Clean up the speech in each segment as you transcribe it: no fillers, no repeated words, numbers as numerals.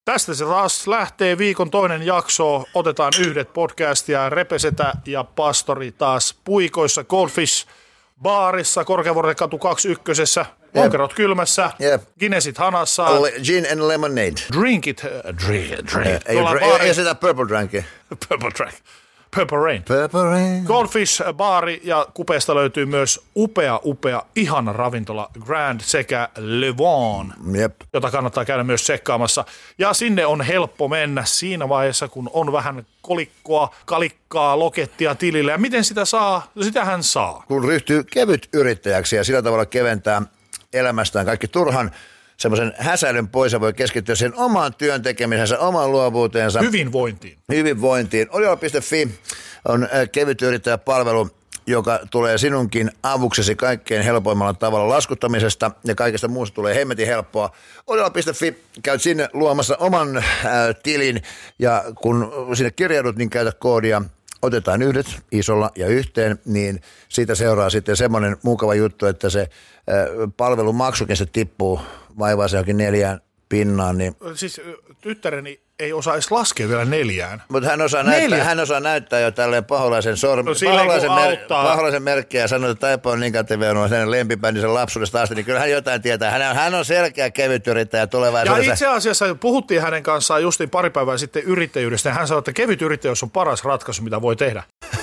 Tästä se taas lähtee viikon toinen jakso. Otetaan yhdet podcastia, Repesetä ja Pastori taas puikoissa Goldfish baarissa, Korkeavuoren katu 21. Lonkerot kylmässä, Guinnessit hanassa. Gin and lemonade. Drink it, drink. Ei sitä purple drinkia. Purple Rain. Goldfish baari ja kupeesta löytyy myös upea, ihana ravintola Grand sekä Le Vaughn, jota kannattaa käydä myös tsekkaamassa. Ja sinne on helppo mennä siinä vaiheessa, kun on vähän kalikkaa, lokettia tilille. Ja miten sitä saa? No sitähän saa. Kun ryhtyy kevyt yrittäjäksi ja sillä tavalla keventää elämästään kaikki turhan semmoisen häsäilyn pois ja voi keskittyä sen omaan työn tekemisensä, omaan luovuuteensa. Hyvinvointiin. Oliola.fi on kevyt yrittäjäpalvelu, joka tulee sinunkin avuksesi kaikkein helpoimmalla tavalla laskuttamisesta ja kaikesta muusta tulee hemmetin helppoa. Oliola.fi, käyt sinne luomassa oman tilin ja kun sinne kirjaudut, niin käytä koodia. Otetaan yhdet isolla ja yhteen, niin siitä seuraa sitten semmoinen mukava juttu, että se palvelumaksukin se tippuu vaivaa se johonkin 4 pinnaan. Niin. Siis tyttäreni ei osaa edes laskea vielä 4. Mutta hän osaa näyttää jo tälleen paholaisen paholaisen merkkiä ja sanoo, että Taipo on niin kätevä, on hänen lempibändinsä lapsuudesta asti, niin kyllä hän jotain tietää. Hän on selkeä kevyt yrittäjä tulevaisuudessa. Ja itse asiassa puhuttiin hänen kanssaan justiin pari päivää sitten yrittäjyydestä, ja hän sanoi, että kevyt yrittäjyys on paras ratkaisu, mitä voi tehdä.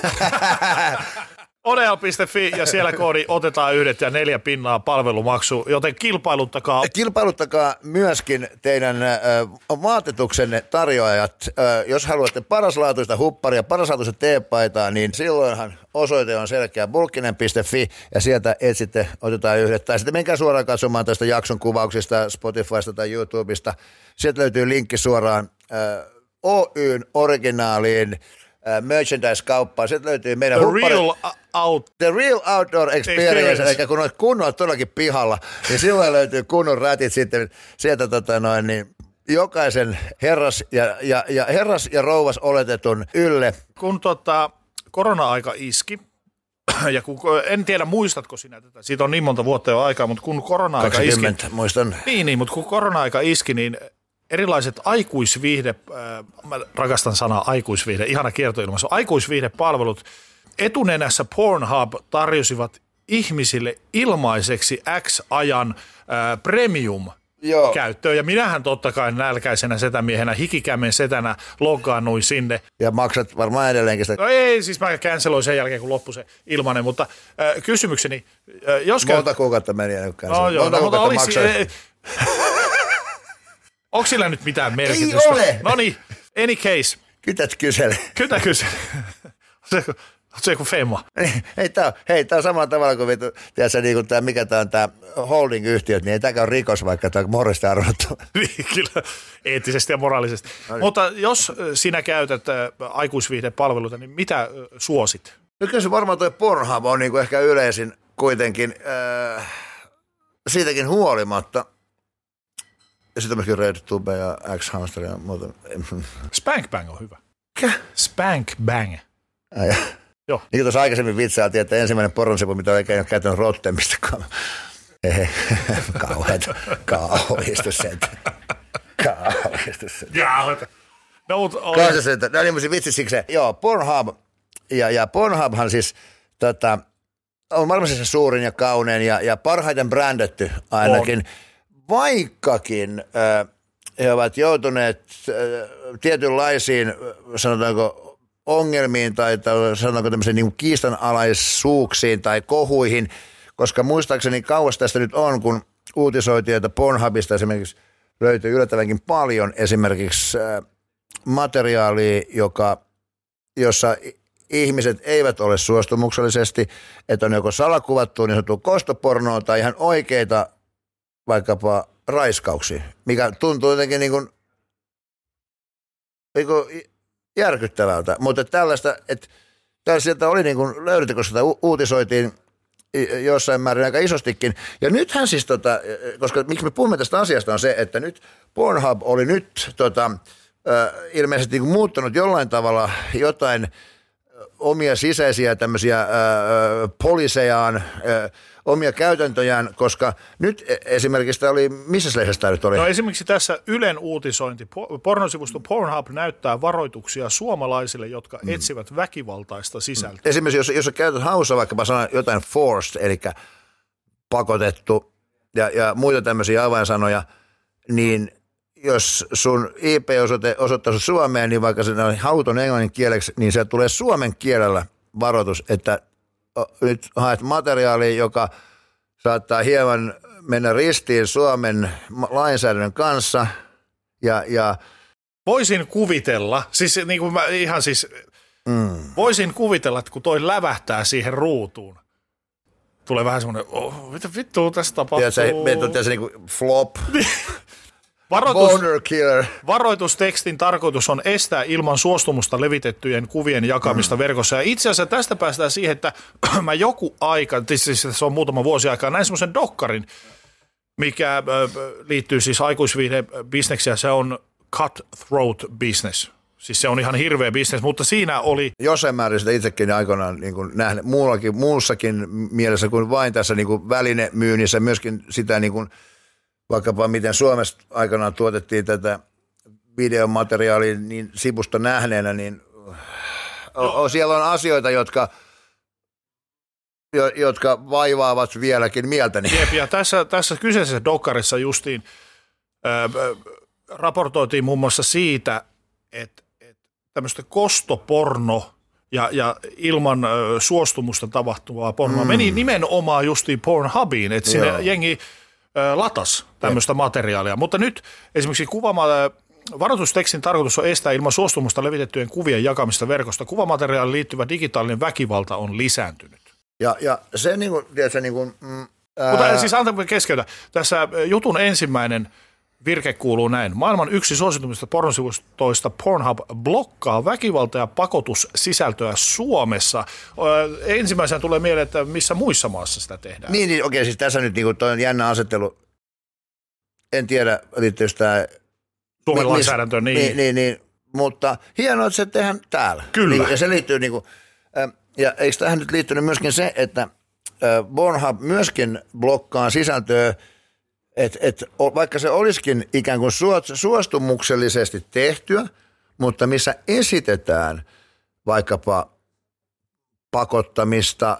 Odea.fi ja siellä koodi otetaan 1 ja 4 pinnaa palvelumaksu, joten kilpailuttakaa. Kilpailuttakaa myöskin teidän vaatetuksenne tarjoajat. Jos haluatte paraslaatuista hupparia, paraslaatuista teepaitaa, niin silloinhan osoite on selkeä bulkkinen.fi ja sieltä etsitte otetaan 1. Tai sitten menkää suoraan katsomaan tästä jakson kuvauksista Spotifysta tai YouTubesta. Sieltä löytyy linkki suoraan Oyn originaaliin merchandise-kauppaan. Sieltä löytyy meidän The Real Outdoor Experience, eli kun olet kunnolla todellakin pihalla, niin silloin löytyy kunnon rätit sitten sieltä niin jokaisen herras ja rouvas oletetun ylle. Kun korona-aika iski, ja kun, en tiedä muistatko sinä tätä, siitä on niin monta vuotta jo aikaa, mutta kun korona-aika 20, iski. Muistan. Niin, mutta kun korona-aika iski, niin erilaiset mä rakastan sanaa aikuisviihde, ihana kiertoilmaisu, aikuisviihdepalvelut, etunenässä Pornhub tarjosivat ihmisille ilmaiseksi X-ajan premium-käyttöön. Ja minähän totta kai nälkäisenä setämiehenä, hikikämmen setänä loggaannuin sinne. Ja maksat varmaan edelleenkin sitä. No ei, siis mä canceloin sen jälkeen, kun loppui se ilmanen, mutta kysymykseni, jos monta kuukautta meni ja nyt monta kuukautta maksoi. Onko sillä nyt mitään merkitystä? Ei ole! Noniin, any case. Kytä kysele. Se joku femma. Tää on samalla tavalla kuin tiedätkö, niin kuin mikä tää on tää holding-yhtiöt, niin ei tääkään ole rikos, vaikka tää on morista arvottu. Kyllä, eettisesti ja moraalisesti. No niin. Mutta jos sinä käytät aikuisviihdepalveluita, niin mitä suosit? No kyllä se varmaan toi Pornhub on niin ehkä yleisin kuitenkin siitäkin huolimatta. Ja sitten myöskin RedTube ja X-Hamster ja muuta. Spank Bang on hyvä. Mikä? Spank Bang. Joo. Niin kuin tuossa aikaisemmin vitsailtiin, että ensimmäinen poronsivu, mitä oikein ole käytänyt Rottemista. Kauhistus sen. No, mutta no niin, vitsi siksi. Joo, Pornhub. Ja Pornhubhan siis on varmasti se suurin ja kaunein ja parhaiten brändätty ainakin. Vaikkakin he ovat joutuneet tietynlaisiin, sanotaanko, ongelmiin tai sanotaanko tämmöisiin niin kiistanalaisuuksiin tai kohuihin, koska muistaakseni kauas tästä nyt on, kun uutisoitiin, että Pornhubista esimerkiksi löytyy yllättävänkin paljon esimerkiksi materiaalia, jossa ihmiset eivät ole suostumuksellisesti, että on joko salakuvattu niin sanottu kostopornoa tai ihan oikeita vaikkapa raiskauksia, mikä tuntuu jotenkin niin kuin järkyttävältä, mutta tällaista, että sieltä oli niin kuin löydetty, koska sitä uutisoitiin jossain määrin aika isostikin. Ja nythän siis, koska miksi me puhumme tästä asiasta on se, että nyt Pornhub oli nyt ilmeisesti niin kuin muuttanut jollain tavalla jotain omia sisäisiä tämmöisiä polisejaan, omia käytäntöjään, koska nyt esimerkiksi tämä oli, missä lehdessä tämä nyt oli? No esimerkiksi tässä Ylen uutisointi, pornosivusto Pornhub näyttää varoituksia suomalaisille, jotka etsivät väkivaltaista sisältöä. Esimerkiksi jos sä käytät haussa vaikkapa sanan jotain forced, eli pakotettu ja muita tämmöisiä avainsanoja, niin jos sun IP-osoite osoittaa sun Suomeen, niin vaikka se on hauton englannin kieleksi, niin se tulee suomen kielellä varoitus, että nyt haet materiaalia, joka saattaa hieman mennä ristiin Suomen lainsäädännön kanssa. Ja voisin kuvitella, siis niin kuin voisin kuvitella, että kun toi lävähtää siihen ruutuun, tulee vähän semmoinen, mitä vittua tässä tapahtuu? Tiedätkö, se niin kuin flop. Varoitustekstin tarkoitus on estää ilman suostumusta levitettyjen kuvien jakamista verkossa. Ja itse asiassa tästä päästään siihen, että mä joku aika, siis se on muutama vuosi aikaa, näin semmoisen dokkarin, mikä liittyy siis aikuisviihdebisnekseen, se on cutthroat business. Siis se on ihan hirveä business, mutta siinä oli... Jossain määrin sitä itsekin aikoinaan niin nähnyt muussakin mielessä kuin vain tässä niin välinemyynnissä, myöskin sitä niin kuin, vaikkapa miten Suomessa aikanaan tuotettiin tätä videomateriaalia niin sivusta nähneenä, niin siellä on asioita, jotka vaivaavat vieläkin mieltäni. Jep, ja tässä kyseisessä dokkarissa justiin raportoitiin muun muassa siitä, että tämmöistä kostoporno ja ilman suostumusta tapahtuvaa pornoa meni nimenomaan justiin Pornhubiin, että sinne jengi latas tämmöistä materiaalia. Mutta nyt esimerkiksi varoitustekstin tarkoitus on estää ilman suostumusta levitettyjen kuvien jakamista verkosta. Kuvamateriaaliin liittyvä digitaalinen väkivalta on lisääntynyt. Ja se niin kuin, tiedätkö, niin kuin... Mutta siis antaa keskeytä. Tässä jutun ensimmäinen virke kuuluu näin. Maailman yksi suositummista pornosivustoista Pornhub blokkaa väkivalta- ja pakotussisältöä Suomessa. Ensimmäisenä tulee mieleen, että missä muissa maissa sitä tehdään. Niin okei, siis tässä nyt niin toi on jännä asettelu. En tiedä, liittyy tämä... Suomen lainsäädäntöön, niin. Mutta hienoa, että se tehdään täällä. Kyllä. Niin, ja se liittyy niin kuin, ja eikö tähän nyt liittynyt myöskin se, että Pornhub myöskin blokkaa sisältöä, että vaikka se olisikin ikään kuin suostumuksellisesti tehtyä, mutta missä esitetään vaikkapa pakottamista,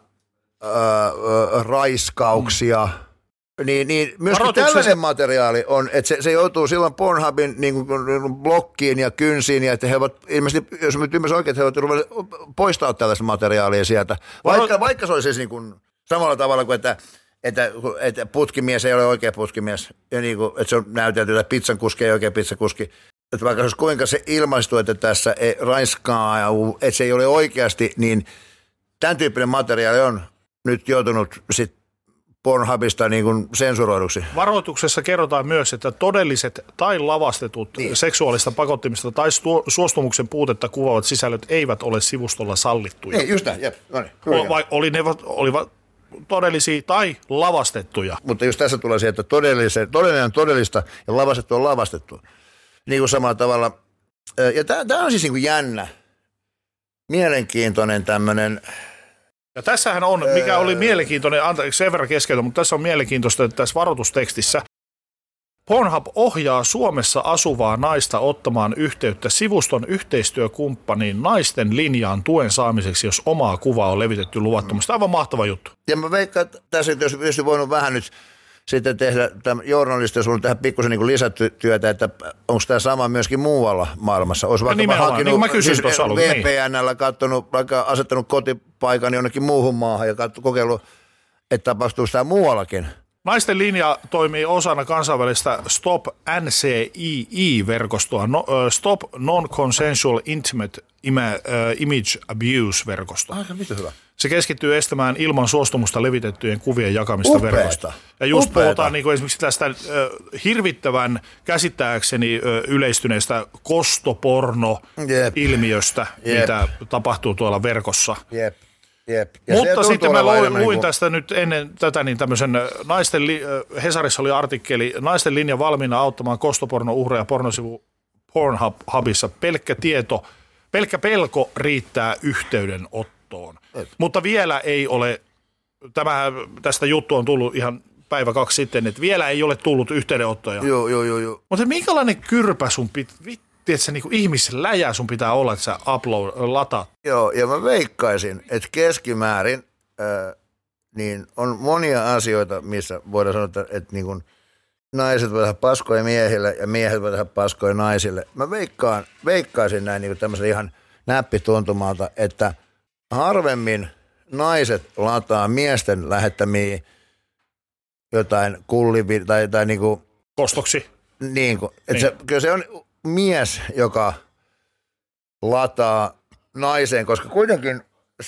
raiskauksia, niin myöskin tällainen materiaali on, että se joutuu silloin Pornhubin niin kuin blokkiin ja kynsiin, ja että he ovat ilmeisesti, jos mä ymmärsin oikein, että he ovat poistaa tällaista materiaalia sieltä, vaikka se olisi siis niin kuin samalla tavalla kuin, että putkimies ei ole oikea putkimies, ja niin kuin, että se on näytelty, että pizzankuski ei oikea pizzakuski. Että vaikka se olisi kuinka se ilmaistuu, että tässä ei raiskaa, että se ei ole oikeasti, niin tämän tyyppinen materiaali on nyt joutunut sitten Pornhubista niin kuin sensuroiduksi. Varoituksessa kerrotaan myös, että todelliset tai lavastetut seksuaalista pakottimista tai suostumuksen puutetta kuvaavat sisällöt eivät ole sivustolla sallittuja. Niin, just näin, jep. No niin, olivat todellisia tai lavastettuja. Mutta just tässä tulee se, että todellinen on todellista ja lavastettu on lavastettu. Niin kuin samalla tavalla. Ja tämä on siis niin kuin jännä, mielenkiintoinen tämmöinen. Ja tässähän on, mikä oli mielenkiintoinen, anteeksi sen verran keskeytä, mutta tässä on mielenkiintoista, että tässä varoitustekstissä Pornhub ohjaa Suomessa asuvaa naista ottamaan yhteyttä sivuston yhteistyökumppaniin naisten linjaan tuen saamiseksi, jos omaa kuvaa on levitetty luvattomasti. Aivan mahtava juttu. Ja mä veikkaan, että tässä olisi voinut vähän nyt sitten tehdä journalisti, jos on tähän pikkusen niin lisätyötä, että onko tämä sama myöskin muualla maailmassa. Olisi vaikka hankinut niin mä kysyin tuossa alussa. VPN:llä katsonut, vaikka asettanut kotipaikan jonnekin muuhun maahan ja kokeillut, että tapahtuu sitä muuallakin. Naisten linja toimii osana kansainvälistä Stop NCII-verkostoa, Stop Non-Consensual Intimate Image Abuse-verkostoa. Aika mitä hyvä. Se keskittyy estämään ilman suostumusta levitettyjen kuvien jakamista verkosta. Ja just puhutaan niin kuin esimerkiksi tästä hirvittävän käsittääkseni yleistyneestä kostoporno-ilmiöstä, mitä tapahtuu tuolla verkossa. Jep. Mutta sitten mä luin tästä nyt ennen tätä niin tämmöisen Hesarissa oli artikkeli, naisten linja valmiina auttamaan kostoporno-uhreja pornosivu Pornhubissa. Pelkkä pelkkä pelko riittää yhteydenottoon. Mutta vielä ei ole, tästä juttu on tullut ihan päivä 2 sitten, että vielä ei ole tullut yhteydenottoja. Joo. Mutta minkälainen kyrpä sun tiedätkö, niin kuin ihmisläjä sun pitää olla, että sä lataat? Joo, ja mä veikkaisin, että keskimäärin niin on monia asioita, missä voidaan sanoa, että niin kuin naiset voi tehdä paskoja miehille ja miehet voi tehdä paskoja naisille. Mä veikkaisin näin niin kuin tämmöisen ihan näppituntumalta, että harvemmin naiset lataa miesten lähettämiä jotain tai niin kuin kostoksi. Niin kuin, että kyllä se on mies, joka lataa naiseen, koska kuitenkin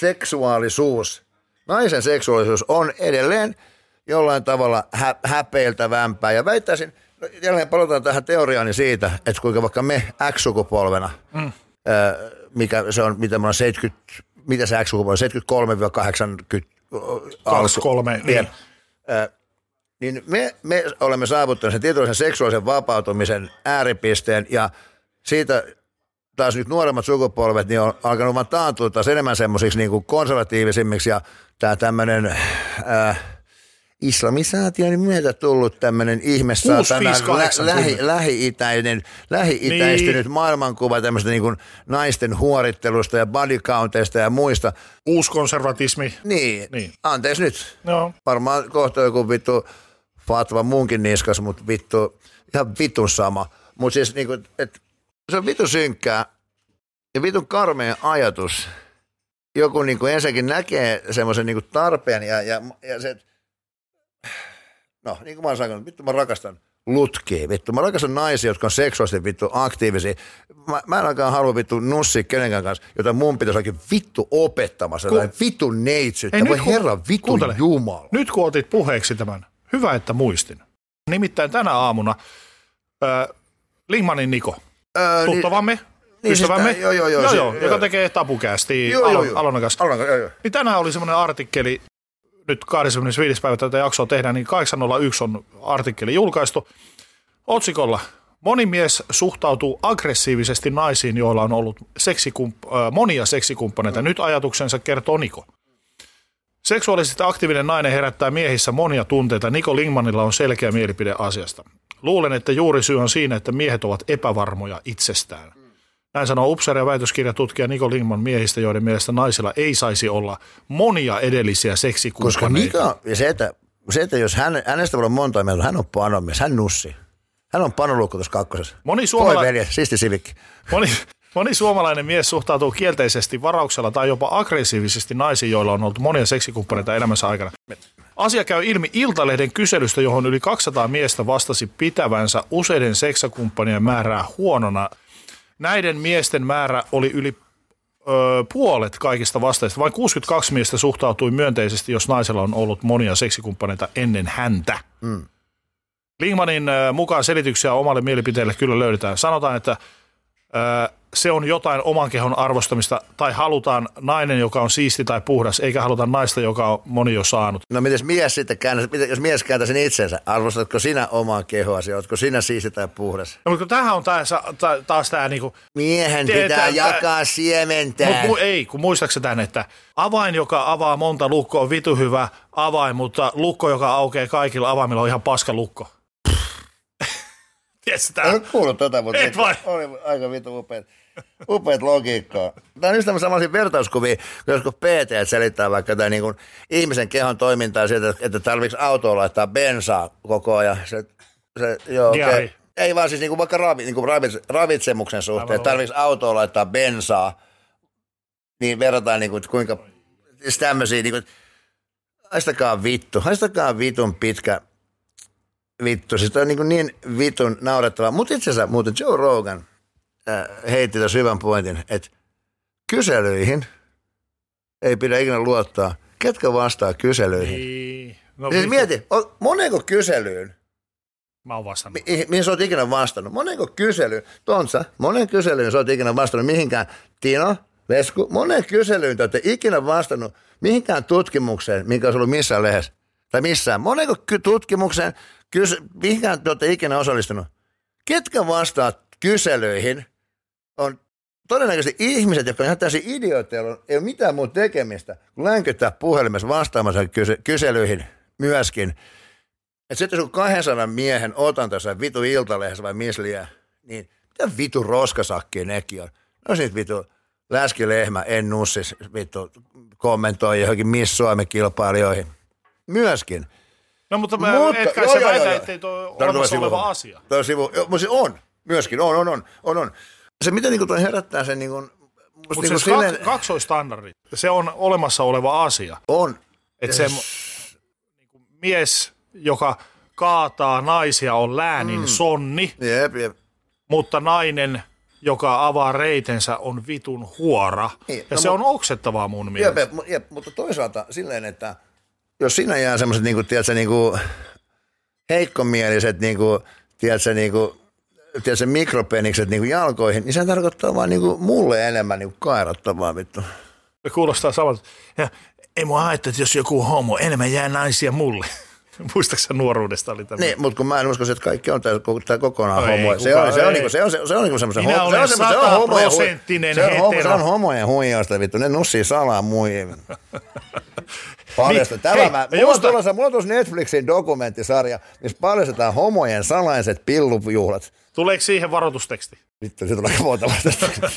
naisen seksuaalisuus on edelleen jollain tavalla häpeiltävämpää. Ja väittäisin, jälleen palataan tähän teoriaani siitä, että kuinka vaikka me X-sukupolvena, mikä se on, mitä me on 70, mitä se X-sukupolvi on, 73-80 23, niin. Niin me olemme saavuttaneet sen tietoisen seksuaalisen vapautumisen ääripisteen ja siitä taas nyt nuoremmat sukupolvet niin on alkanut vaan taantua taas enemmän semmoisiksi niin kuin konservatiivisimmiksi ja tämä tämmöinen islamisaation myötä tullut tämmöinen lähi-itäistynyt maailmankuva tämmöistä niin kuin naisten huorittelusta ja bodycounteista ja muista. Uuskonservatismi. Niin. Anteeksi nyt. No. Varmaan kohta joku vittu fatva muunkin niskas, mutta ihan vitun sama. Mutta siis niin kuin, että se on vitun synkkää ja vitun karmea ajatus. Joku niin kuin ensinnäkin näkee semmoisen niin kuin tarpeen ja se, no niin kuin mä oon sanonut, vittu mä rakastan lutkia, vittu. Mä rakastan naisia, jotka on seksuaalisesti vittu aktiivisia. Mä en alkaa halua vittu nussia kenenkään kanssa, jota mun pitäisi oikein vittu opettamassa tai vittu neitsyttä. Voi herra vittu jumala. Nyt kun otit puheeksi tämän, hyvä että muistin. Nimittäin tänä aamuna Lingmanin Niko, tuttavamme, ystävämme, joka tekee Tapukäästiä Alonan kanssa. Niin tänään oli semmoinen artikkeli, nyt 25. päivä tätä jaksoa tehdään, niin 801 on artikkeli julkaistu otsikolla. Moni mies suhtautuu aggressiivisesti naisiin, joilla on ollut monia seksikumppaneita. Nyt ajatuksensa kertoo Niko. Seksuaalisesti aktiivinen nainen herättää miehissä monia tunteita. Niko Lingmanilla on selkeä mielipide asiasta. Luulen, että juuri syy on siinä, että miehet ovat epävarmoja itsestään. Näin sanoo upseeri- ja väitöskirjatutkija Niko Lingman miehistä, joiden mielestä naisilla ei saisi olla monia edellisiä seksikumppaneita. Koska Niko, se, että jos hänestä voi olla monta mieltä, hän on panomies, hän nussi. Hän on panoluukko tuossa kakkosessa. Siisti sivikki. Moni suomalainen mies suhtautuu kielteisesti varauksella tai jopa aggressiivisesti naisiin, joilla on ollut monia seksikumppaneita elämänsä aikana. Asia käy ilmi Iltalehden kyselystä, johon yli 200 miestä vastasi pitävänsä useiden seksikumppanien määrää huonona. Näiden miesten määrä oli yli puolet kaikista vastaajista. Vain 62 miestä suhtautui myönteisesti, jos naisella on ollut monia seksikumppaneita ennen häntä. Lingmanin mukaan selityksiä omalle mielipiteelle kyllä löydetään. Sanotaan, että se on jotain oman kehon arvostamista tai halutaan nainen, joka on siisti tai puhdas, eikä haluta naista, joka on moni jo saanut. No mites mies sitten jos mies kääntäisi sen itsensä, arvostatko sinä omaa kehoasi, ootko sinä siisti tai puhdas? No mutta tämähän on taas tämä niinku... Miehen pitää jakaa siementää. Kun muistaakseni tämän, että avain, joka avaa monta lukkoa on vitu hyvä avain, mutta lukko, joka aukeaa kaikilla avaimilla on ihan paska lukko. En kuullut tätä, mutta oli aika vitu upeat logiikkaa. Tämä on just tämmöisiä vertauskuvia, kun PT selittää vaikka tämä niin kuin ihmisen kehon toimintaa sieltä, että tarvitseeko autoa laittaa bensaa koko ajan. Okay. Ei vaan siis niin kuin vaikka ravitsemuksen suhteen, että tarvitseeko autoa laittaa bensaa, niin verrataan niin kuin, kuinka siis tämmöisiä, niin kuin, haistakaa vitun pitkä vittu, siis on niin vitun naurettavaa. Mutta itse asiassa muuten Joe Rogan heitti tässä hyvän pointin, että kyselyihin ei pidä ikinä luottaa. Ketkä vastaa kyselyihin? Niin. No, siis mieti, monenko kyselyyn? Mä oon vastannut. Mihin sä oot ikinä vastannut? Monenko kyselyyn? Tontsa, monen kyselyyn sä oot ikinä vastannut mihinkään? Tino, Vesku, monen kyselyyn te ootte ikinä vastannut mihinkään tutkimukseen, minkä olisi ollut missään lehdessä. Tai missään. Monenko tutkimukseen, mihinkään te olette ikinä osallistunut? Ketkä vastaat kyselyihin on todennäköisesti ihmiset, jotka on ihan täysin idiootteja, joilla ei ole mitään muuta tekemistä, kun länkyttää puhelimessa vastaamassa kyselyihin myöskin. Että sitten jos 200 miehen otan tässä vitu Iltalehdessä vai misliä, niin mitä vitu roskasakkia nekin on? No sit vitu läskilehmä, en nussis, vitu kommentoi johonkin Miss Suomi-kilpailijoihin. Myöskin. No mutta etkä se väitä, ettei toi olemassa oleva asia. Toi sivu, se on. Myöskin, on. Se miten niinku toi herättää sen niinku... Mutta niinku siis kaksoistandardi, se on olemassa oleva asia. On. Että se niinku mies, joka kaataa naisia, on läänin sonni. Jep. Mutta nainen, joka avaa reitensä, on vitun huora. Niin, ja se on oksettavaa mun mielestä. Jep, mutta toisaalta silleen, että jos siinä jää semmoiset niinku, tiedätkö, niinku heikkomieliset niinku, tiedätkö, mikropenikset niinku jalkoihin, niin se tarkoittaa vaan niinku mulle enemmän niinku kairattavaa vittu. Se kuulostaa samalta. Ja ei mua haittaa, että jos joku on homo, enemmän jää naisia mulle. Muistaaksä nuoruudesta oli tämmöinen? Niin, mutta kun mä en usko, että kaikki on tää kokonaan homo. Se on niinku semmoisen minä olen 100% hetero. Se on homojen huijausta vittu, ne nussii salaa muihin. Paljasta. Mulla on tuossa Netflixin dokumenttisarja, missä paljastetaan homojen salaiset pillujuhlat. Tuleeko siihen varoitusteksti? Vittu, se tulee vuotavasti.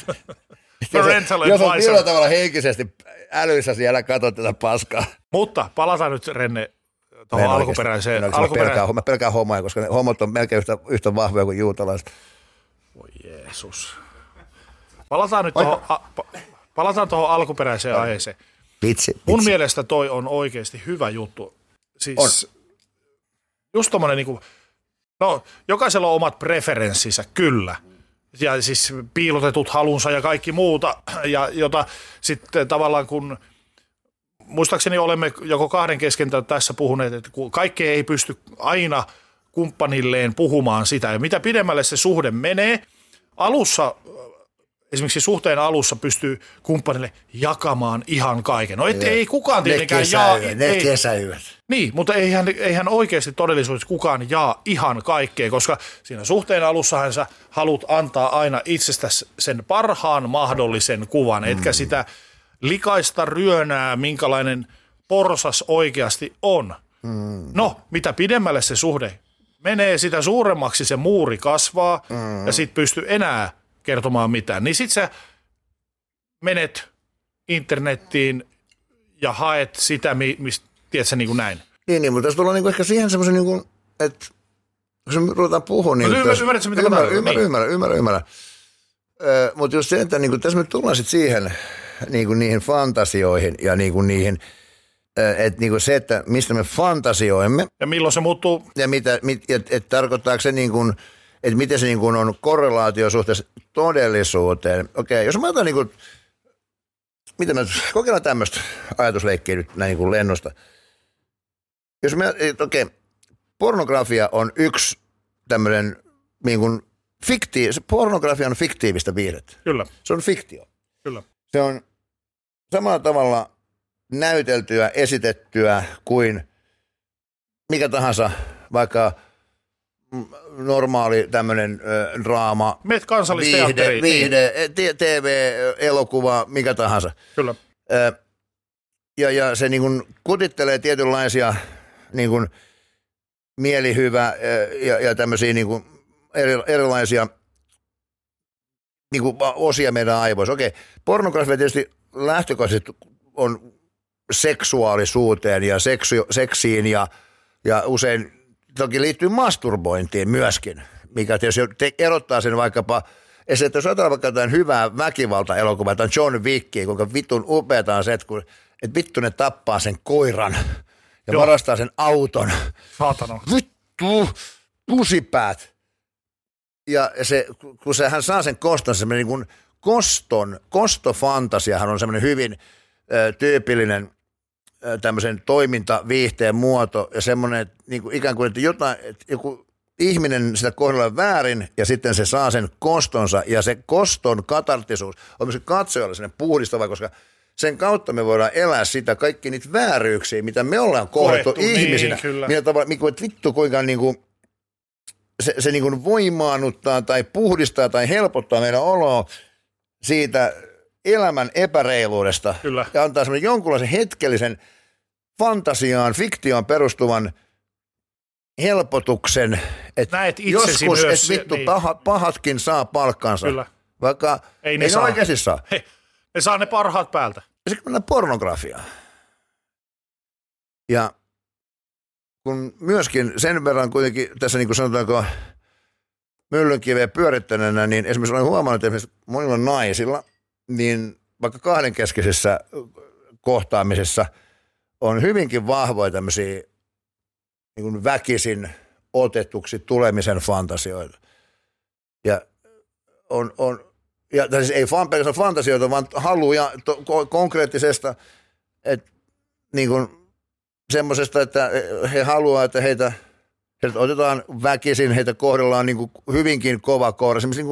Jos on millä tavalla henkisesti älyssä siellä katsot tätä paskaa. Mutta palataan nyt, Renne, tuohon alkuperäiseen. Mä pelkään homoja, koska ne homot on melkein yhtä vahvoja kuin juutalaiset. Voi Jeesus. Palataan tuohon alkuperäiseen aiheeseen. Vitsi. Mun mielestä toi on oikeasti hyvä juttu. Siis just tommonen niinku, no jokaisella on omat preferenssinsä, kyllä. Ja siis piilotetut halunsa ja kaikki muuta, ja jota sitten tavallaan kun, muistaakseni olemme joko kahden kesken tässä puhuneet, että kaikki ei pysty aina kumppanilleen puhumaan sitä, ja mitä pidemmälle se suhde menee, alussa, esimerkiksi suhteen alussa pystyy kumppanille jakamaan ihan kaiken. No ei kukaan tietenkään jaa. Ne kesäyöt. Niin, mutta eihän oikeasti todellisuudessa kukaan jaa ihan kaikkea, koska siinä suhteen alussahan sä haluat antaa aina itsestäsi sen parhaan mahdollisen kuvan, etkä sitä likaista ryönää, minkälainen porsas oikeasti on. No, mitä pidemmälle se suhde menee, sitä suuremmaksi se muuri kasvaa ja sit pystyy enää kertomaan mitään. Niin sit sä menet internettiin ja haet sitä, mistä tiedätkö, niin kuin näin. Niin, mutta tässä tullaan niin ehkä siihen semmoisen, niin että kun me ruvetaan puhua, niin ymmärrätkö, mitä mä tarkoitan? Ymmärrän. Mutta just se, että niin tässä me tullaan sitten siihen niin niihin fantasioihin ja niin niihin, että niin se, että mistä me fantasioimme. Ja milloin se muuttuu? Ja että tarkoittaako se niin kuin, että miten se niin kuin on korrelaatio suhteessa todellisuuteen. Okei, jos mä otan niin kuin, kokeillaan tämmöistä ajatusleikkiä nyt näin niin kuin lennosta. Jos pornografia on yksi tämmöinen niin kuin pornografia on fiktiivistä viihdettä. Kyllä. Se on fiktio. Kyllä. Se on samalla tavalla näyteltyä, esitettyä kuin mikä tahansa, vaikka normaali tämmöinen draama, viihde, TV, elokuva, mikä tahansa. Kyllä. Ja se niin kuin kutittelee tietynlaisia niin kuin mielihyvä ja tämmöisiä niin kuin erilaisia niin kuin osia meidän aivoissa. Okei, pornografia tietysti lähtökohtaisesti on seksuaalisuuteen ja seksiin ja usein toki liittyy masturbointiin myöskin, mikä tietysti erottaa sen vaikkapa, että jos otetaan vaikka jotain hyvää väkivalta-elokuvaa, tai John Wickia, kuinka vitun upeata on se, että vittu ne tappaa sen koiran ja varastaa sen auton. Saatana. Vittu, pusipäät. Ja se, kun hän saa sen koston, semmoinen niin kuin kostofantasiahan on semmoinen hyvin tyypillinen tämmöisen toimintaviihteen muoto ja semmoinen, että niin kuin ikään kuin, että joku ihminen sitä kohdellaan väärin ja sitten se saa sen kostonsa ja se koston katarttisuus on myös katsojalle sellainen puhdistava, koska sen kautta me voidaan elää sitä kaikki niitä vääryyksiä, mitä me ollaan kohdettu ihmisinä. Millä tavalla, että vittu kuinka niin kuin se niin kuin voimaannuttaa tai puhdistaa tai helpottaa meidän oloa siitä elämän epäreiluudesta. Kyllä. Ja antaa semmoinen jonkunlaisen hetkellisen fantasiaan, fiktioon perustuvan helpotuksen, että joskus, että vittu niin. pahatkin saa palkkansa. Kyllä. Vaikka ei ne oikeasti saa. Ne saa ne parhaat päältä. Ja sitten mennään pornografiaan. Ja kun myöskin sen verran kuitenkin tässä niin kuin sanotaanko myllynkiveä pyörittäneenä, niin esimerkiksi olen huomannut, että monilla naisilla, niin vaikka kahdenkeskisessä kohtaamisessa on hyvinkin vahvoja tämmöisiä niin kuin väkisin otetuksi tulemisen fantasioita. Ja siis ei pelkästään fantasioita, vaan haluja konkreettisesta, että niin kuin semmoisesta, että he haluaa, että heitä otetaan väkisin, heitä kohdellaan niin kuin hyvinkin kova koura. Semmoisia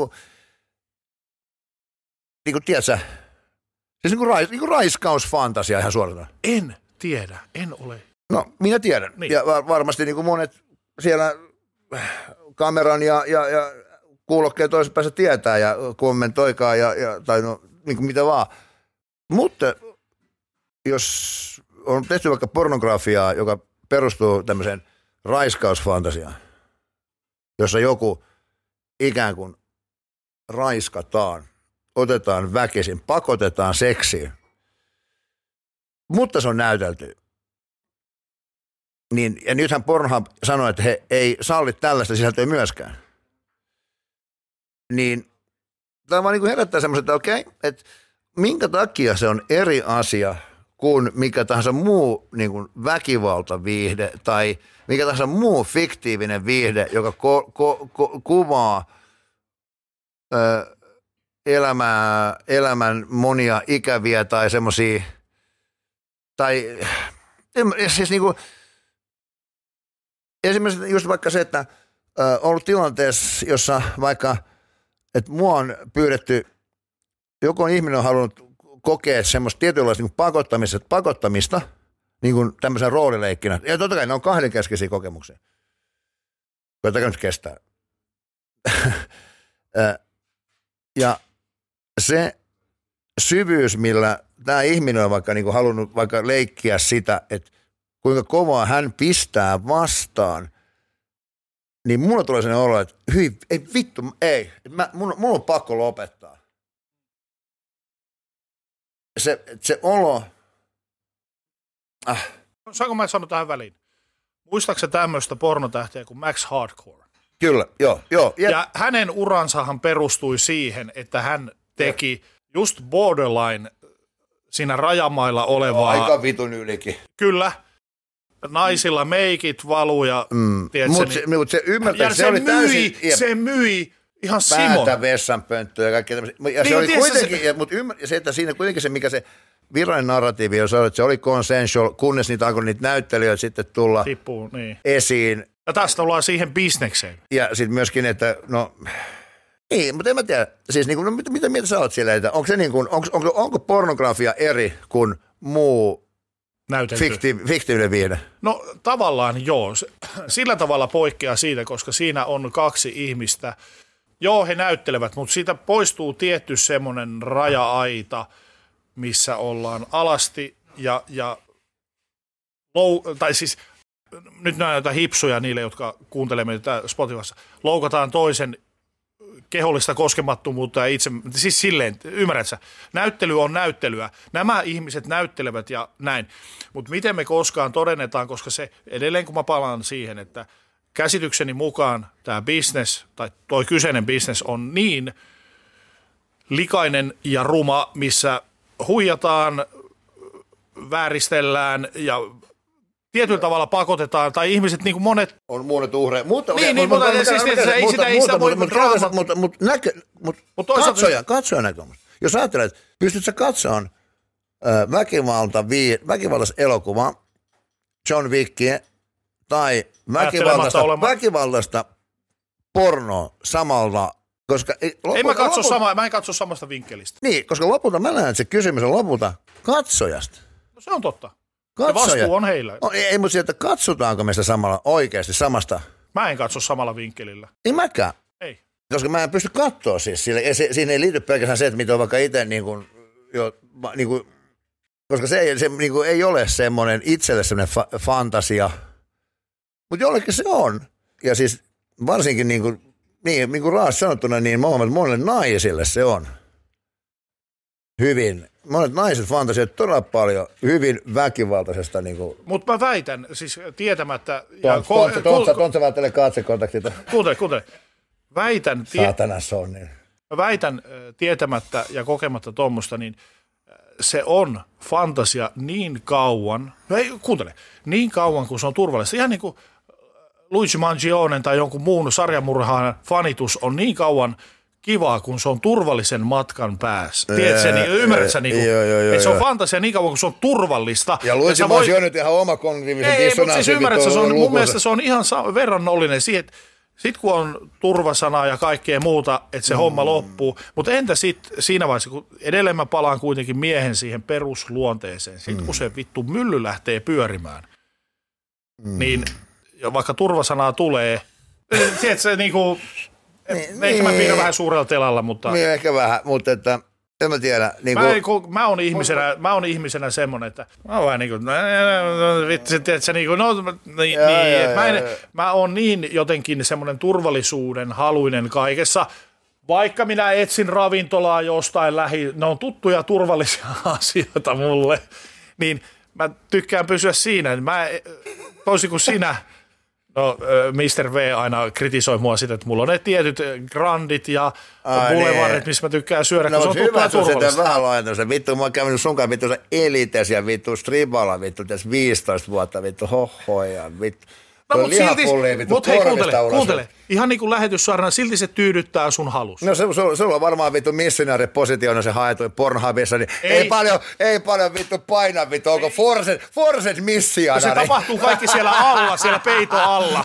niin kuin tiedätkö, siis niin kuin raiskausfantasia ihan suoraan. En tiedä, en ole. No, minä tiedän. Niin. Ja varmasti niin kuin monet siellä kameran ja kuulokkeen toisessa päässä tietää ja kommentoikaa tai no niin kuin mitä vaan. Mutta jos on tehty vaikka pornografiaa, joka perustuu tämmöiseen raiskausfantasiaan, jossa joku ikään kuin raiskataan, otetaan väkisin, pakotetaan seksiin, mutta se on näytelty. Niin, ja nythän Pornhub sanoi, että he ei salli tällaista sisältöä myöskään. Niin tämä vaan niin kuin herättää semmoisen, että okei, että minkä takia se on eri asia kuin mikä tahansa muu niin kuin väkivaltaviihde tai mikä tahansa muu fiktiivinen viihde, joka kuvaa elämän monia ikäviä tai semmoisia, tai siis niin kuin, esimerkiksi just vaikka se, että on ollut tilanteessa, jossa vaikka, että mua on pyydetty, joku ihminen on halunnut kokea semmoista tietynlaista niin pakottamista niin kuin tämmöisen roolileikkinä. Ja totta kai ne on kahdenkeskeisiä kokemuksia. Koitakaa nyt kestää. Ja se syvyys, millä tämä ihminen on vaikka niin kuin halunnut vaikka leikkiä sitä, että kuinka kovaa hän pistää vastaan, niin mulla tulee sellainen olo, että hyi, ei vittu, ei, mulla on pakko lopettaa. Se olo. Saanko mä sanoa tähän väliin? Muistaaksä tämmöistä pornotähtiä kuin Max Hardcore? Kyllä, joo. Ja hänen uransahan perustui siihen, että hän teki just borderline siinä rajamailla olevaa. Aika vitun ylikin. Kyllä. Naisilla meikit valuu ja Mutta se ymmärtää, se myi ihan Simon. Päätä vessanpönttöä ja kaikkea tämmöisiä. Ja niin, se oli kuitenkin, se, että siinä kuitenkin se, mikä se virallinen narratiivi on, että se oli consensual, kunnes niitä alkoi niitä näyttelijöitä sitten tulla esiin. Ja taas tullaan siihen bisnekseen. Ja sitten myöskin, että no, ei, mutta en mä tiedä, siis niin kuin, no, mitä mieltä sä oot sillä, että onko se niin kuin, onko pornografia eri kuin muu fiktiivinen viihde? No tavallaan joo, sillä tavalla poikkeaa siitä, koska siinä on kaksi ihmistä. Joo, he näyttelevät, mutta siitä poistuu tietty semmoinen raja-aita, missä ollaan alasti tai siis nyt näitä hipsuja niille, jotka kuuntelemme tätä Spotifyssa, loukataan toisen kehollista koskemattomuutta ja itse, siis silleen, ymmärrätkö, näyttely on näyttelyä. Nämä ihmiset näyttelevät ja näin, mutta miten me koskaan todennetaan, koska se edelleen kun mä palaan siihen, että käsitykseni mukaan tämä business tai toi kyseinen business on niin likainen ja ruma, missä huijataan, vääristellään ja tietyllä tavalla pakotetaan, tai ihmiset niin kuin monet on monet uhreja. Mutta katsoja näkökulmasta. Jos ajattelet, pystyt sä katsomaan väkivaltaista elokuvaa, John Wickia, tai väkivaltaista pornoa samalla, koska mä en katso samasta vinkkelistä. Niin, koska lopulta mä näen, että se kysymys on lopulta katsojasta. No se on totta. Ja vastuu on heillä. Ei, mutta sieltä katsotaanko meistä samalla oikeasti samasta? Mä en katso samalla vinkkelillä. Ei mäkään. Ei. Koska mä en pysty katsoa siis sille. Siinä ei liity pelkästään se, että mitä on vaikka itse koska se ei ole semmoinen itselle semmoinen fantasia, mutta jollekin se on. Ja siis varsinkin niin kuin Raas sanottuna, niin monelle naisille se on hyvin. Monet naiset fantasioivat todella paljon hyvin väkivaltaisesta. Mutta mä väitän, siis tietämättä... Tontsa välttelee katsekontaktita. Kuuntele. Mä väitän tietämättä ja kokematta tuommoista, niin se on fantasia niin kauan, niin kauan kuin se on turvallista. Ihan niin kuin Luigi Mangionen tai jonkun muun sarjamurhaan fanitus on niin kauan kivaa, kun se on turvallisen matkan päässä. Tiedätkö, ymmärrät sä, että se on fantasia niin kauan, kun se on turvallista. Ja Luigi Mangionen nyt ihan oma kognitiivisen dissonanssi. Siis ymmärrät, mun mielestä se on ihan verrannollinen siihen, että sitten kun on turvasana ja kaikkea muuta, että se homma loppuu. Mutta entä sitten siinä vaiheessa, kun edelleen mä palaan kuitenkin miehen siihen perusluonteeseen. Sitten kun se vittu mylly lähtee pyörimään, niin vaikka turvasanaa tulee, tiedätkö, niinku, ehkä mä piirrän vähän suurella mutta... Niin, ehkä vähän, mutta että... En mä tiedä. Mä oon ihmisenä semmonen, että mä oon vähän niin kuin, mä oon niin jotenkin semmonen turvallisuuden haluinen kaikessa, vaikka minä etsin ravintolaa jostain ne on tuttuja turvallisia asioita mulle, niin mä tykkään pysyä siinä. Toisin kuin sinä, Mr. V aina kritisoi mua sitä, että mulla on ne tietyt grandit ja boulevardit, missä mä tykkään syödä, kun se on tuttua ja turvallista. Vähän laajentamista. Vittu, mä oon käynyt sunkaan vittu se Elites ja vittu Stribala vittu tässä 15 vuotta vittu hohoja vittu. No mut hei kuuntele. Ihan niin kuin lähetyssarjana, silti se tyydyttää sun halus. No sulla on varmaan vittu missionaaripositiona se haetu Pornhubissa, niin ei paljon vittu paina vittu, onko forced missionaari. Se tapahtuu kaikki siellä alla, siellä peito alla.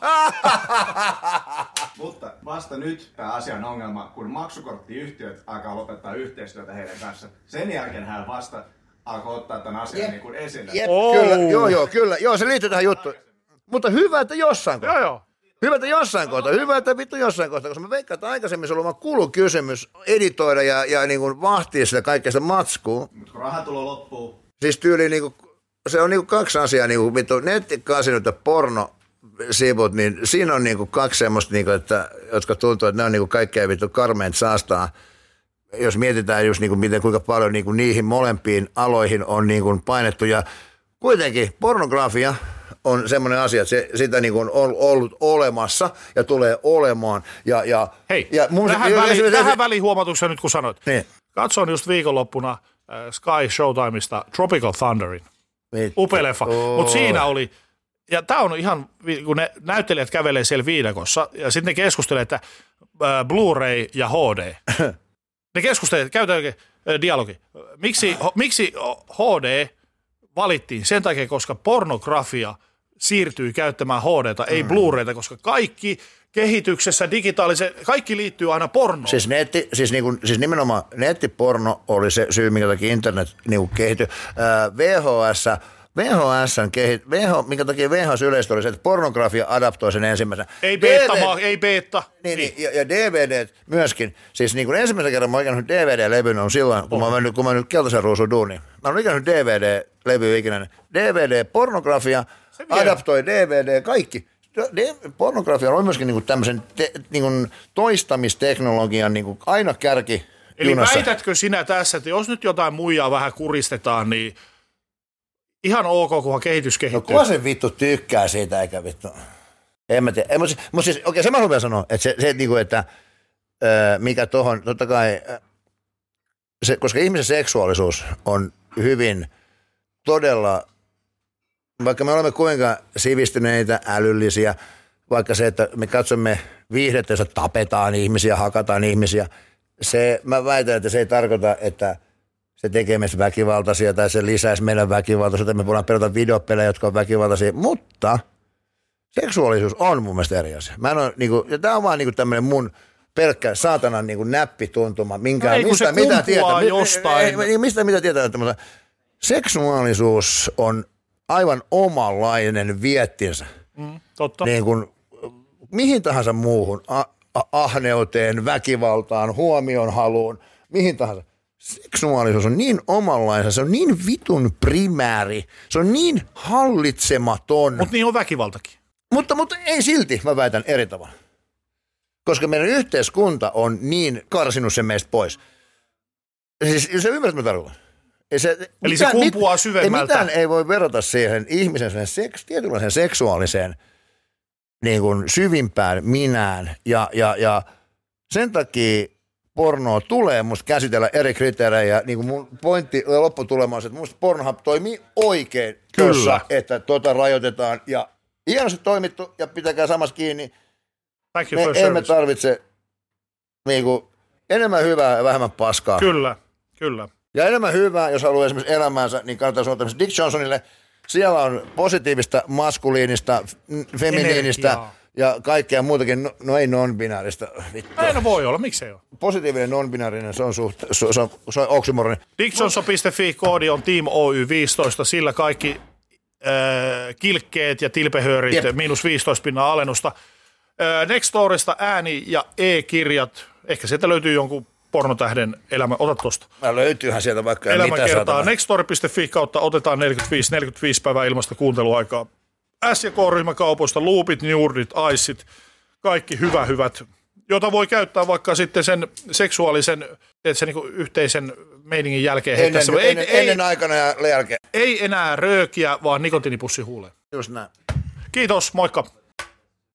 Mutta vasta nyt tämä asian ongelma, kun maksukorttiyhtiöt alkaa lopettaa yhteistyötä heidän kanssa. Sen jälkeen hän vasta alkoi ottaa tämän asian niin kuin esille. Kyllä, se liittyy tähän juttuun. Mutta hyvä, että jossain kohtaa. Joo. Hyvä, että vittu jossain kohtaa, koska mä veikkaan, että aikaisemmin se oli vaan kulukysymys editoida ja niin kuin vahtia sitä kaikkea sitä matskua. Mutta kun rahatulo loppuu. Siis tyyli niin kuin, se on niin kuin kaksi asiaa, niin kuin vittu nettikasinot ja pornosivut, niin siinä on niin kuin kaksi semmoista, niin kuin, että, jotka tuntuu, että ne on niin kuin kaikkea vittu karmeint saastaa. Jos mietitään just niin kuin, miten kuinka paljon niin kuin niihin molempiin aloihin on niin kuin painettu ja kuitenkin pornografia on semmoinen asia, että sitä niin kuin on ollut olemassa ja tulee olemaan. Hei, tähän välihuomautukseen nyt kun sanoit. Niin. Katsoin just viikonloppuna Sky Showtimeista Tropical Thunderin. Upea leffa. Mutta siinä oli, ja tämä on ihan, kun ne näyttelijät kävelee siellä viidakossa, ja sitten ne keskustelee, että Blu-ray ja HD. Ne keskustelee, käytetään oikein dialogi. Miksi HD valittiin? Sen takia, koska pornografia siirtyy käyttämään HD:ta, ei Blu-rayta, koska kaikki kehityksessä, kaikki liittyy aina pornoon. Siis nimenomaan nettiporno oli se syy, minkä takia internet niin kehittyi. Minkä takia VHS yleisesti oli se, että pornografia adaptoi sen ensimmäisen. Ei beta. Niin. Ja DVD myöskin. Siis niin kuin ensimmäisen kerran mä oon ikännyt DVD-levyn on silloin, kun mä oon nyt keltaisen ruusuun duuniin. Mä oon ikännyt DVD-levy ikinä. DVD-pornografia adaptoi DVD, kaikki. Pornografia on myöskin niin kuin tämmöisen niin kuin toistamisteknologian niin kuin aina kärki. Eli väitätkö sinä tässä, että jos nyt jotain muijaa vähän kuristetaan, niin ihan ok, kunhan kehitys kehittyy. No kuka se vittu tykkää siitä, eikä vittu. En mä tiedä. Mutta siis, okei, se mä haluan sanoa, että se niinku, että mikä tohon, totta kai, koska ihmisen seksuaalisuus on hyvin todella, vaikka me olemme kuinka sivistyneitä, älyllisiä, vaikka se, että me katsomme viihdettä, jossa tapetaan ihmisiä, hakataan ihmisiä, mä väitän, että se ei tarkoita, että se tekee meistä väkivaltaisia tai se lisäisi meidän väkivaltaisuutta. Me voidaan pelata videopelejä, jotka on väkivaltaisia, mutta seksuaalisuus on mun mielestä eri asia. Ja tämä on vaan niinku tämmöinen mun pelkkä saatanan niinku näppituntuma. Mitä tietää, että seksuaalisuus on aivan omanlainen viettinsä. Totta. Niin kuin mihin tahansa muuhun ahneuteen, väkivaltaan, huomionhaluun, mihin tahansa. Seksuaalisuus on niin omanlainen, se on niin vitun primääri, se on niin hallitsematon. Mutta niin on väkivaltakin. Mutta ei silti, mä väitän eri tavalla. Koska meidän yhteiskunta on niin karsinut sen meistä pois. Siis se ymmärrät, mitä tarkoitan. Eli se kumpuaa syvemmältä. Mitään ei voi verrata siihen ihmisen tietynlaiseen seksuaaliseen niin kuin syvimpään minään. Ja sen takia pornoa tulee musta käsitellä eri kriteerejä. Niin kuin mun pointti lopputulema on se, että musta Pornhub toimii oikein tuossa, että rajoitetaan. Ja hienosti toimittu ja pitäkää samassa kiinni. Me tarvitse niin kuin, enemmän hyvää ja vähemmän paskaa. Kyllä. Ja enemmän hyvää, jos haluaa esimerkiksi elämäänsä, niin kannattaa sanoa tämmöisen Dick Johnsonille. Siellä on positiivista, maskuliinista, feminiinistä energiaa ja kaikkea muutakin. No ei non-binaarista. Ei no voi olla, miksei ole. Positiivinen non-binaarinen, se on oksymoroni. Dickjohnson.fi-koodi on Team Oy 15, sillä kaikki kilkkeet ja tilpehöörit -15% alennusta. Nextorista ääni- ja e-kirjat. Ehkä sieltä löytyy jonkun pornotähden elämä. Ota tosta. Löytyyhän sieltä vaikka elämäkertaa. Nextori.fi kautta otetaan 45 päivää ilmasta kuunteluaikaa. S- ja K-ryhmäkaupoista, loopit, newrdit, iceit, kaikki hyvät, jota voi käyttää vaikka sitten sen seksuaalisen, sen niin kuin yhteisen meiningin jälkeen. Ennen aikana ja jälkeen. Ei enää röökiä, vaan nikotiinipussi huuleen. Just näin. Kiitos, moikka.